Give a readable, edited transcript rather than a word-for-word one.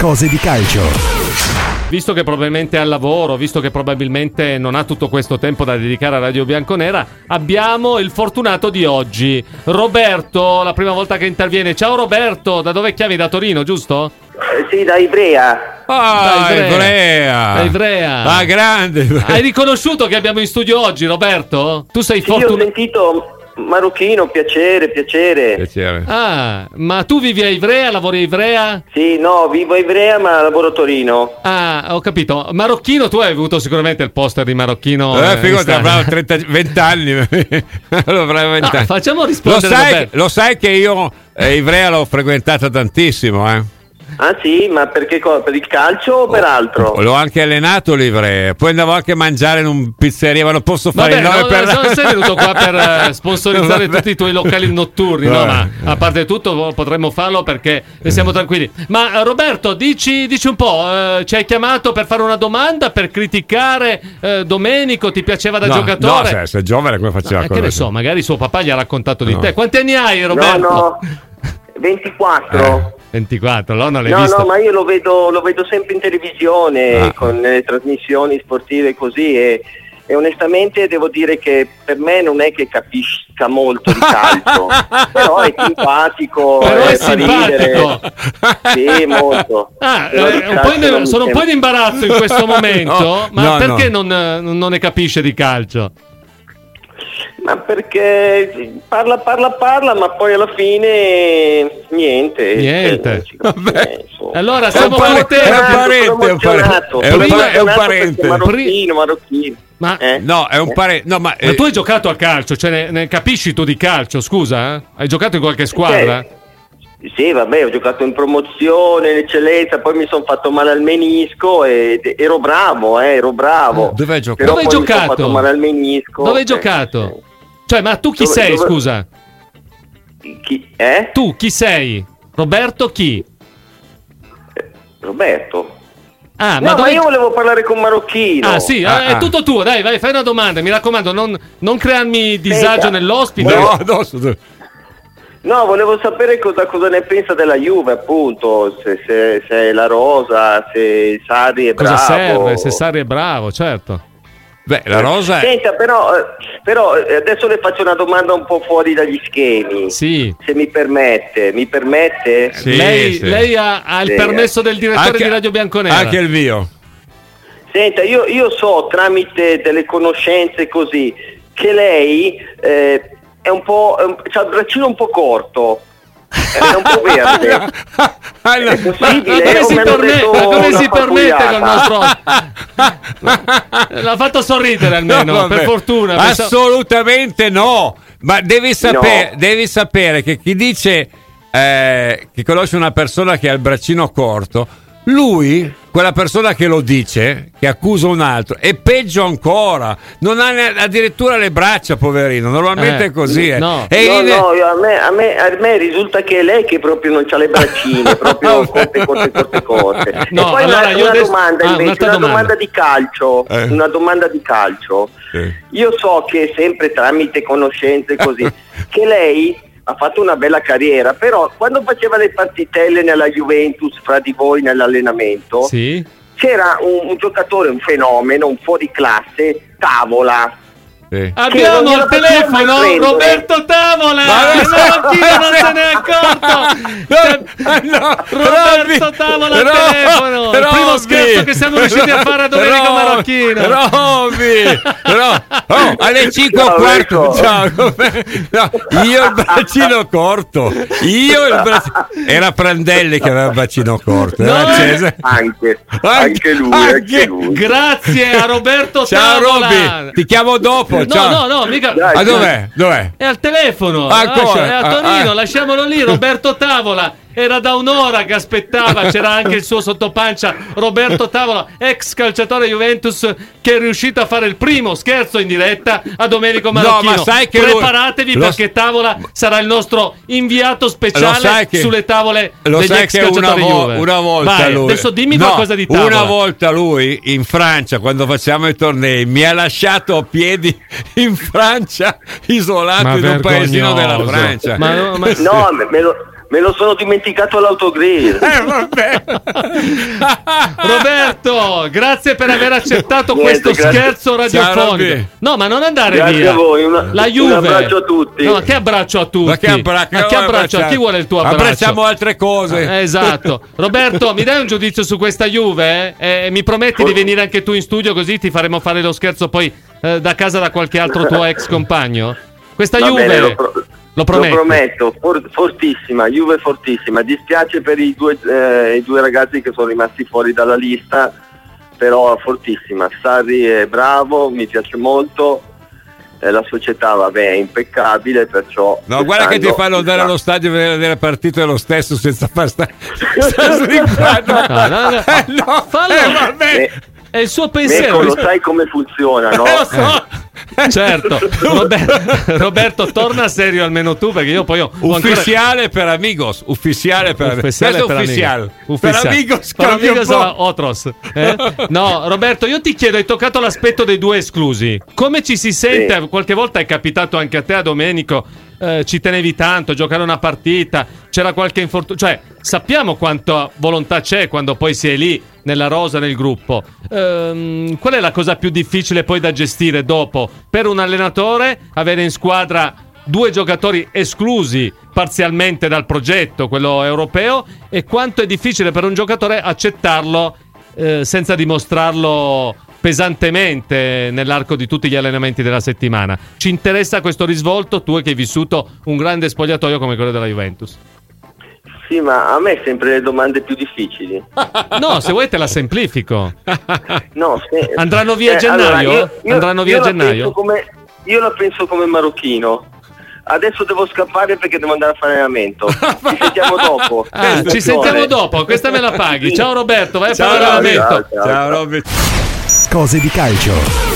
cose di calcio. Visto che probabilmente è al lavoro, visto che probabilmente non ha tutto questo tempo da dedicare a Radio Bianconera, abbiamo il fortunato di oggi, Roberto, la prima volta che interviene. Ciao Roberto, da dove chiami? Da Torino, giusto? Sì, da Ivrea. Da Ivrea. Ah, grande. Hai riconosciuto che abbiamo in studio oggi, Roberto? Tu sei fortunato. Io ho sentito marocchino, piacere. Ah, ma tu vivi a Ivrea, lavori a Ivrea? Sì, no, vivo a Ivrea ma lavoro a Torino. Ah, ho capito. Marocchino, tu hai avuto sicuramente il poster di Marocchino. Figurati, avrà 20 anni. Facciamo rispondere. Lo sai che io Ivrea l'ho frequentata tantissimo, eh? Ah sì, ma perché per il calcio o per altro? L'ho anche allenato l'Ivrea, poi andavo anche a mangiare in un pizzeria, ma non posso fare il nome per... Non sei venuto qua per sponsorizzare tutti i tuoi locali notturni, no? Ma a parte tutto potremmo farlo perché siamo tranquilli. Ma Roberto, dici un po', ci hai chiamato per fare una domanda, per criticare Domenico, ti piaceva da giocatore? No, se è giovane come faceva? Che ne so, magari suo papà gli ha raccontato di te. Quanti anni hai, Roberto? No, 24. 24, no, non l'hai visto? No, ma io lo vedo sempre in televisione con le trasmissioni sportive così e onestamente devo dire che per me non è che capisca molto di calcio, però è simpatico, però è fa ridere. Sì, molto. Sono un po' in imbarazzo in questo momento, perché non ne capisce di calcio? Ma perché parla, ma poi alla fine niente. Vabbè. Allora siamo È un parente. Marocchino. Ma no, è un parente. No, ma tu hai giocato a calcio, cioè ne capisci tu di calcio, scusa? Hai giocato in qualche squadra? Sì, vabbè, ho giocato in promozione, in eccellenza, poi mi sono fatto male al menisco e ero bravo. Dove hai giocato? Però Dove hai poi giocato? mi sono fatto male al menisco. Dove hai giocato? Cioè, ma tu chi sei, scusa? Tu chi sei? Roberto chi? Roberto. Ah, ma io volevo parlare con Marocchino. Ah, sì, è tutto tuo, dai, vai, fai una domanda, mi raccomando, non crearmi disagio nell'ospite. No, volevo sapere cosa ne pensa della Juve, appunto, se è la rosa, se Sarri è bravo. Cosa serve, se Sarri è bravo, certo. Beh, la rosa è... Senta, però adesso le faccio una domanda un po' fuori dagli schemi. Sì. Se mi permette. Mi permette? Sì, lei ha il permesso del direttore di Radio Bianconera. Anche il mio. Senta, io so tramite delle conoscenze così che lei... è un po', c'ha il braccino un po' corto, è un po' verde. È possibile? Come si permette con il nostro... L'ha fatto sorridere almeno, per fortuna. Assolutamente no. Ma devi sapere che chi dice che conosce una persona che ha il braccino corto, lui, quella persona che lo dice, che accusa un altro, è peggio ancora, non ha addirittura le braccia, poverino, normalmente è così. A me risulta che è lei che proprio non c'ha le braccine, proprio corte. No, e poi allora una domanda di calcio, una domanda di calcio. Io so che sempre tramite conoscenze così, che lei ha fatto una bella carriera, però quando faceva le partitelle nella Juventus fra di voi nell'allenamento, sì, c'era un giocatore, un fenomeno, un fuoriclasse, Tavola. Abbiamo al telefono Roberto Tavola, il Marocchino non se ne è accorto. Roberto Tavola al telefono, il primo scherzo che siamo riusciti a fare a Domenico Marocchino. Alle 5:15 io il braccino corto, era Prandelli che aveva il braccino corto, anche lui. Grazie a Roberto Tavola. Roby, ti chiamo dopo. No, mica. Ma dov'è? È al telefono. È a Torino, lasciamolo lì. Roberto Tavola. Era da un'ora che aspettava, c'era anche il suo sottopancia Roberto Tavola, ex calciatore Juventus, che è riuscito a fare il primo scherzo in diretta a Domenico Marocchino. No, ma sai che preparatevi perché Tavola sarà il nostro inviato speciale sulle tavole degli ex calciatori Juve. Una volta Vai, lui, adesso dimmi qualcosa di Tavola. Una volta lui in Francia, quando facciamo i tornei, mi ha lasciato a piedi in Francia, isolato in un paesino della Francia. Me lo sono dimenticato all'autogrill. Vabbè. Roberto, grazie per aver accettato questo scherzo radiofonico. No, ma non andare grazie via. A voi, la Juve. Un abbraccio a tutti. No, che abbraccio a tutti? Ma che abbraccio? A chi vuole il tuo abbraccio? Abbracciamo altre cose. Esatto. Roberto, mi dai un giudizio su questa Juve? Mi prometti di venire anche tu in studio, così ti faremo fare lo scherzo poi da casa da qualche altro tuo ex compagno? Questa Juve... Bene, lo prometto, fortissima, Juve fortissima. Dispiace per i due ragazzi che sono rimasti fuori dalla lista, però fortissima. Sarri è bravo, mi piace molto, la società è impeccabile, perciò... No, guarda che ti fanno andare allo stadio per vedere la partita lo stesso senza far stare no, fallo. Vabbè. È il suo pensiero. Lo sai come funziona, no? Lo so. Certo. Roberto, torna serio almeno tu, perché io poi ho ufficiale per amigos. Ufficiale per amigos. Per amigos otros. No, Roberto, io ti chiedo, hai toccato l'aspetto dei due esclusi. Come ci si sente? Sì. Qualche volta è capitato anche a te, a Domenico. Ci tenevi tanto a giocare una partita, c'era qualche infortunio, cioè sappiamo quanta volontà c'è quando poi si è lì nella rosa, nel gruppo. Qual è la cosa più difficile poi da gestire dopo per un allenatore, avere in squadra due giocatori esclusi parzialmente dal progetto, quello europeo, e quanto è difficile per un giocatore accettarlo senza dimostrarlo pesantemente nell'arco di tutti gli allenamenti della settimana? Ci interessa questo risvolto, tu che hai vissuto un grande spogliatoio come quello della Juventus. Sì, ma a me sempre le domande più difficili. No, se vuoi te la semplifico. No, andranno via a gennaio? Andranno via a gennaio? Io la penso come marocchino. Adesso devo scappare perché devo andare a fare allenamento. Ci sentiamo dopo. Ci sentiamo dopo, questa me la paghi. Ciao Roberto, vai a fare allenamento. Ciao Roberto. Cose di calcio.